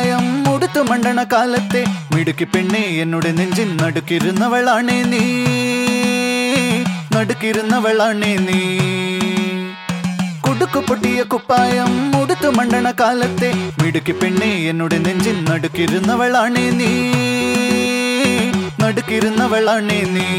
കുപ്പായം ഉടുത്തു മണ്ടണ കാലത്തെ മിടുക്കി പെണ്ണെ എന്നോട് നെഞ്ചിൻ നടുക്കിരുന്നവളാണേ നീ, നടുക്കിരുന്നവളാണേ നീ. കുടുക്കു പൊട്ടിയ കുപ്പായം ഉടുത്തു മണ്ടണ കാലത്തെ മിടുക്കി പെണ്ണെ എന്നോട് നെഞ്ചിൻ നടുക്കിരുന്നവളാണേ നീ, നടുക്കിരുന്നവളാണേ നീ.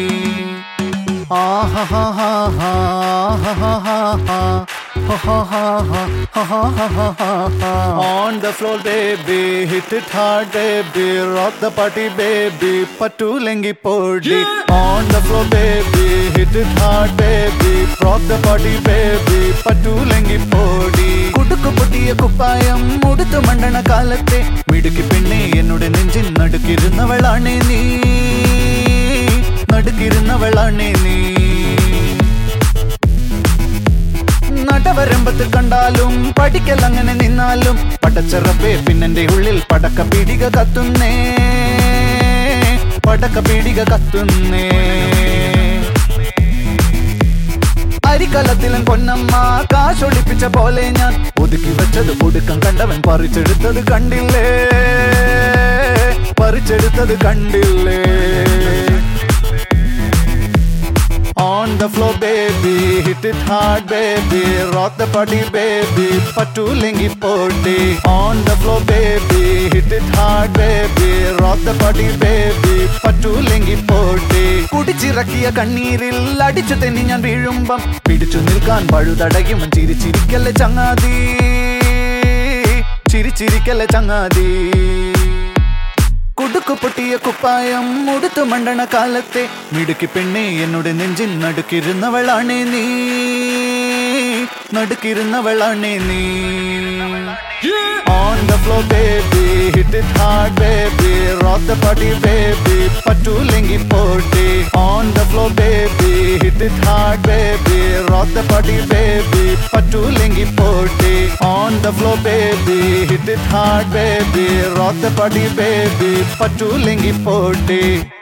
On the floor baby, hit it hard baby, rock the party baby, patulengi podi. On the floor baby, hit it hard baby, rock the party baby, patulengi podi. Kudukku pottiya kuppayam uduthu mandana kaalatte midukki penne ennodu nenjin nadukirunnavalane nee, nadukirunnavalane nee. നടവരമ്പത്ത് കണ്ടാലും പഠിക്കൽ അങ്ങനെ നിന്നാലും പടച്ചറപ്പേ പിന്നെന്റെ ഉള്ളിൽ പടക്ക പീടിക കത്തുന്നേ, പടക്ക പീടിക കത്തുന്നേ. അരിക്കലത്തിലും പൊന്നമ്മ കാശൊളിപ്പിച്ച പോലെ ഞാൻ ഒതുക്കി വെച്ചത് ഒടുക്കം കണ്ടവൻ പറിച്ചെടുത്തത് കണ്ടില്ലേ, പറിച്ചെടുത്തത് കണ്ടില്ലേ. On the floor baby, hit it hard baby, rock the party baby, patulengi podi. On the floor baby, hit it hard baby, rock the party baby, patulengi podi. കുടിച്ചിറക്കിയ കണ്ണീരിൽ അടിച്ചു തെന്നി ഞാൻ വീഴുമ്പം പിടിച്ചു നിൽക്കാൻ പഴുതടയും ചിരിച്ചിരിക്കല്ലേ ചങ്ങാതി, ചിരിച്ചിരിക്കല്ലേ ചങ്ങാതി. കുടുക്കു പൊട്ടിയ കുപ്പായം ഉടുത്തു മണ്ടണ കാലത്തെ മിടുക്കി പെണ്ണെ എന്നോട് നെഞ്ചിൻ നടുക്കിരുന്നവളാണേ നീ, നടുക്കിരുന്നവളാണേ നീ. On the floor baby, hit it hard baby, rock the party baby, patulengi podi. On the floor baby, hit it hard baby, rock the party baby, patulengi podi. On the floor baby, hit it hard baby, rock the party baby, patulengi podi.